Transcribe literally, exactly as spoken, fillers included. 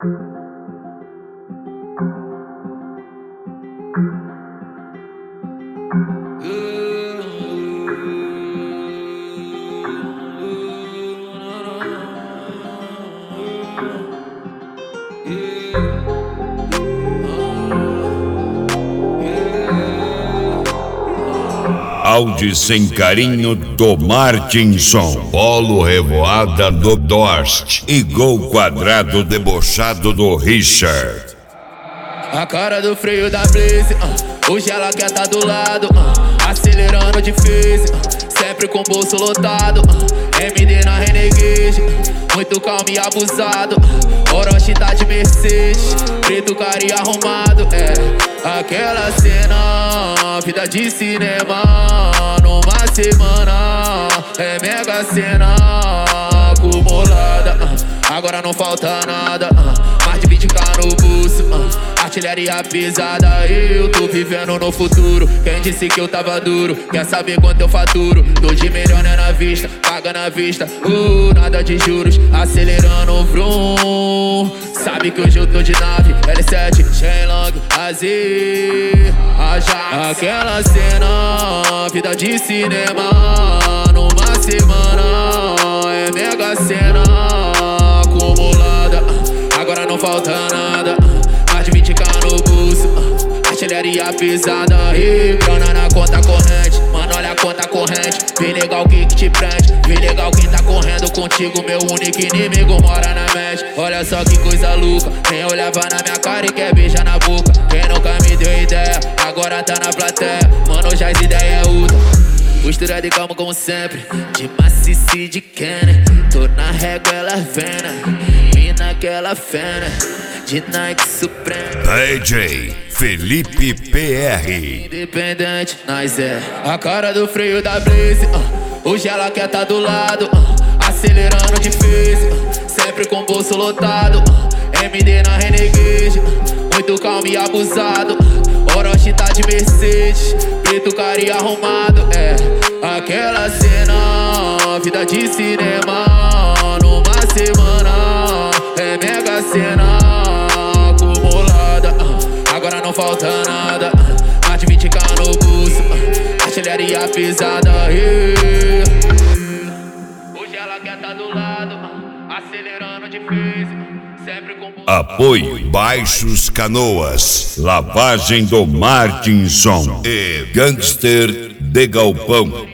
Áudio sem carinho do Martinson, Polo Revoada do Dorst e Gol Quadrado debochado do Richard. A cara do freio da Blaze, uh, hoje ela quer tá do lado, uh, acelerando difícil, uh, sempre com o bolso lotado, uh, M D na Renegade, uh, muito calmo e abusado, uh, Orochi tá de Mercedes, preto cara e arrumado, é aquela cena, vida de cinema, numa semana, é mega cena acumulada, uh, agora não falta nada, uh, mais de vinte k no bolso, uh, artilharia pesada, eu tô vivendo no futuro. Quem disse que eu tava duro, quer saber quanto eu faturo? Tô de milhões na vista, paga na vista, uh, nada de juros, acelerando o vrum. Sabe que hoje eu tô de nave, L sete, Shenlong, Azir, Ajax. Aquela cena, vida de cinema, numa semana, é mega cena acumulada, agora não falta nada, mais de vinte k no bolso, uh, artilharia pesada e grana na conta corrente. Mano, olha a conta corrente, vem legal quem que te prende, vem legal quem tá correndo contigo, meu único inimigo mora na mente. Olha só que coisa louca, quem olhava na minha cara e quer beijar na boca, quem nunca me deu ideia, agora tá na plateia, mano, já as ideias é outra. Postura de calma como sempre, de macice de Kenner, tô na régua, ela vena, e naquela fena, de Nike Supreme. D J Felipe P R. Independente, nós é a cara do freio da Blaze, uh, hoje ela quer tá do lado, uh, acelerando difícil, uh, sempre com o bolso lotado, uh, M D na Renegade, uh, muito calmo e abusado, uh, Orochi tá de Mercedes, preto cara e arrumado, é aquela cena, vida de cinema, numa semana, é mega cena acumulada, uh, agora não falta nada, uh, mais de vinte k no bolso, uh, artilharia pesada, yeah. Hoje ela quer tá do lado, uh, acelerando difícil, sempre com bolso. Apoio Baixos Canoas, Lavagem do Martinson e Gangster de Galpão.